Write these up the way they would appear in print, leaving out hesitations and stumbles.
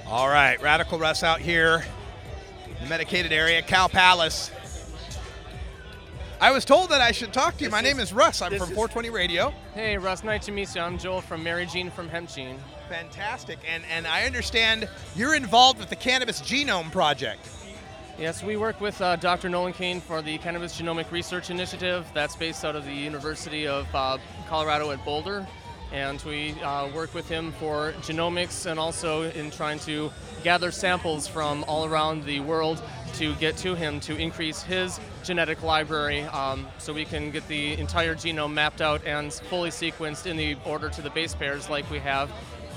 All right, Radical Russ out here in the medicated area, Cow Palace. I was told that I should talk to you. My name is Russ. I'm from 420 Radio. Hey, Russ. Nice to meet you. I'm Joel from Mary Jean from Hemp Gene. Fantastic. And I understand you're involved with the Cannabis Genome Project. Yes, we work with Dr. Nolan Kane for the Cannabis Genomic Research Initiative. That's based out of the University of Colorado at Boulder. And we work with him for genomics and also in trying to gather samples from all around the world to get to him to increase his genetic library so we can get the entire genome mapped out and fully sequenced in the order to the base pairs like we have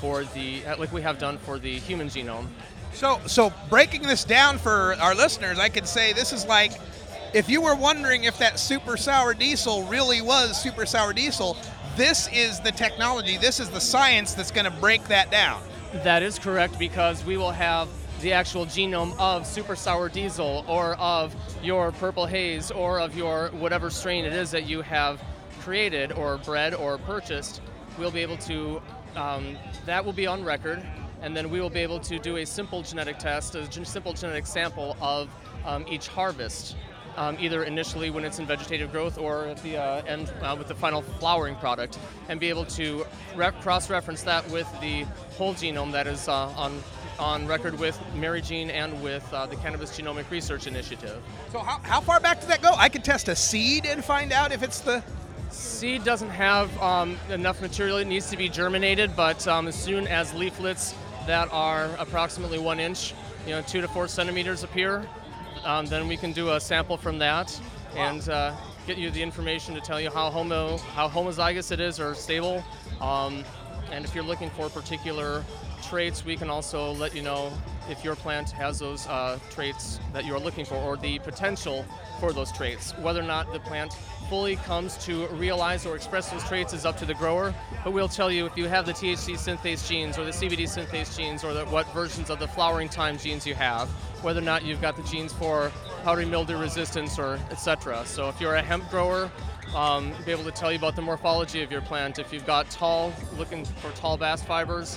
done for the human genome. So breaking this down for our listeners, I could say this is like if you were wondering if that super sour diesel really was super sour diesel, this is the technology, this is the science that's going to break that down. That is correct, because we will have the actual genome of super sour diesel or of your purple haze or of your whatever strain it is that you have created or bred or purchased. We'll be able to, that will be on record, and then we will be able to do a simple genetic test, a simple genetic sample of each harvest. Either initially when it's in vegetative growth or at the end with the final flowering product, and be able to cross-reference that with the whole genome that is on record with Mary Jean and with the Cannabis Genomic Research Initiative. So how far back does that go? I could test a seed and find out if it's the... Seed doesn't have enough material. It needs to be germinated, but as soon as leaflets that are approximately 1 inch, 2 to 4 centimeters appear, then we can do a sample from that and get you the information to tell you how homozygous it is or stable. And if you're looking for particular traits, we can also let you know if your plant has those traits that you're looking for or the potential for those traits. Whether or not the plant fully comes to realize or express those traits is up to the grower, but we'll tell you if you have the THC synthase genes or the CBD synthase genes or what versions of the flowering time genes you have, whether or not you've got the genes for powdery mildew resistance or etc. So if you're a hemp grower, be able to tell you about the morphology of your plant. If you've got looking for tall bast fibers,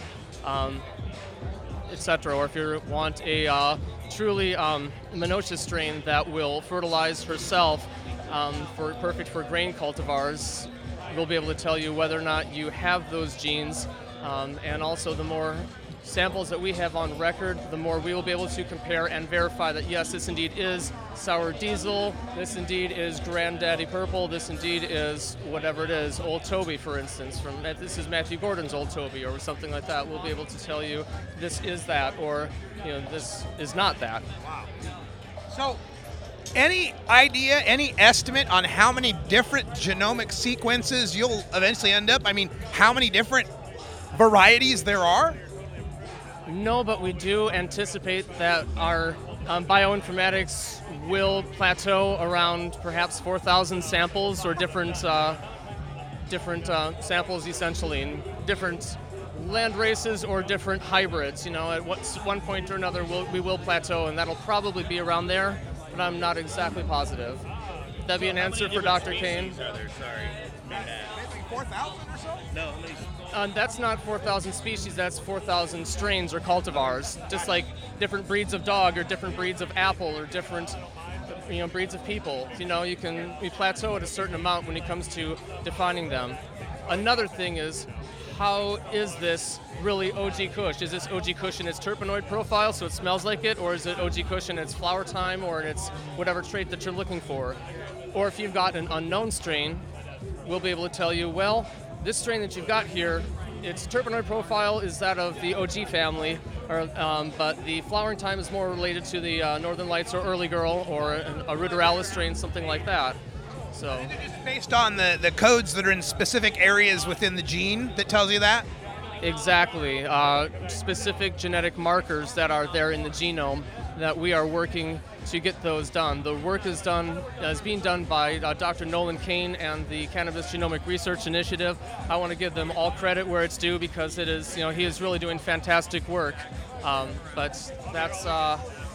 etc. Or if you want a truly monoecious strain that will fertilize herself, perfect for grain cultivars, we'll be able to tell you whether or not you have those genes, and also the more samples that we have on record, the more we will be able to compare and verify that yes, this indeed is sour diesel, this indeed is granddaddy purple, this indeed is whatever it is, Old Toby, for instance, this is Matthew Gordon's Old Toby or something like that. We'll be able to tell you this is that, or this is not that. Wow. So any idea, any estimate on how many different genomic sequences you'll eventually end up? I mean, how many different varieties there are? No, but we do anticipate that our bioinformatics will plateau around perhaps 4,000 samples or different samples essentially, in different land races or different hybrids. At one point or another we will plateau, and that'll probably be around there, but I'm not exactly positive. That'd be an answer for Dr. Kane. Maybe 4,000 or so? No, at least. That's not 4,000 species, that's 4,000 strains or cultivars. Just like different breeds of dog or different breeds of apple or different breeds of people. We plateau at a certain amount when it comes to defining them. Another thing is, how is this really OG Kush? Is this OG Kush in its terpenoid profile so it smells like it, or is it OG Kush in its flower time or in its whatever trait that you're looking for? Or if you've got an unknown strain, we'll be able to tell you, well, this strain that you've got here, its terpenoid profile is that of the OG family, but the flowering time is more related to the Northern Lights or Early Girl or a ruderalis strain, something like that. So, is it just based on the codes that are in specific areas within the gene that tells you that? Exactly. Specific genetic markers that are there in the genome that we are working to get those done. The work is being done by Dr. Nolan Kane and the Cannabis Genomic Research Initiative. I want to give them all credit where it's due because it is, he is really doing fantastic work. But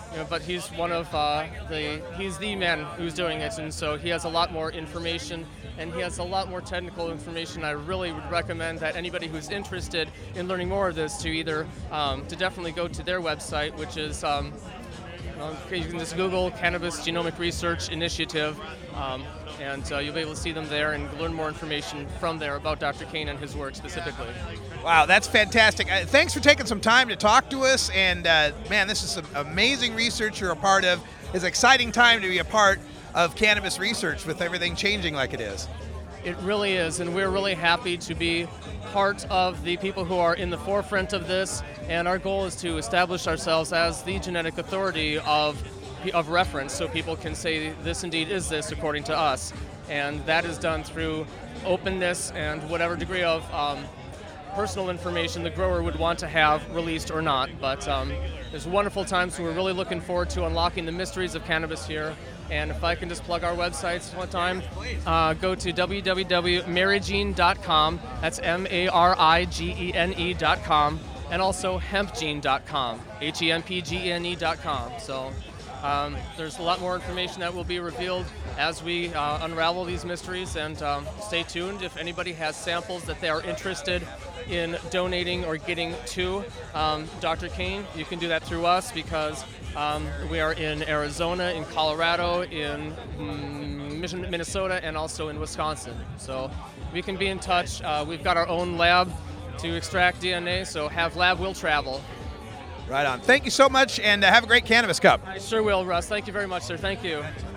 But he's one of he's the man who's doing it, and so he has a lot more information, and he has a lot more technical information. I really would recommend that anybody who's interested in learning more of this to either to definitely go to their website, which is you can just Google Cannabis Genomic Research Initiative, and you'll be able to see them there and learn more information from there about Dr. Kane and his work specifically. Wow, that's fantastic. Thanks for taking some time to talk to us. And man, this is some amazing research you're a part of. It's an exciting time to be a part of cannabis research with everything changing like it is. It really is, and we're really happy to be part of the people who are in the forefront of this. And our goal is to establish ourselves as the genetic authority of reference, so people can say this indeed is this according to us. And that is done through openness and whatever degree of personal information the grower would want to have released or not. But there's wonderful times, and we're really looking forward to unlocking the mysteries of cannabis here. And if I can just plug our websites one time, go to www.marigene.com, that's MARIGENE.com, and also hempgene.com, HEMPGENE.com. So there's a lot more information that will be revealed as we unravel these mysteries, and stay tuned. If anybody has samples that they are interested in donating or getting to Dr. Kane, you can do that through us, because we are in Arizona, in Colorado, in Minnesota, and also in Wisconsin. So we can be in touch. We've got our own lab to extract DNA, so have lab will travel. Right on. Thank you so much, and have a great Cannabis Cup. I sure will, Russ. Thank you very much, sir. Thank you.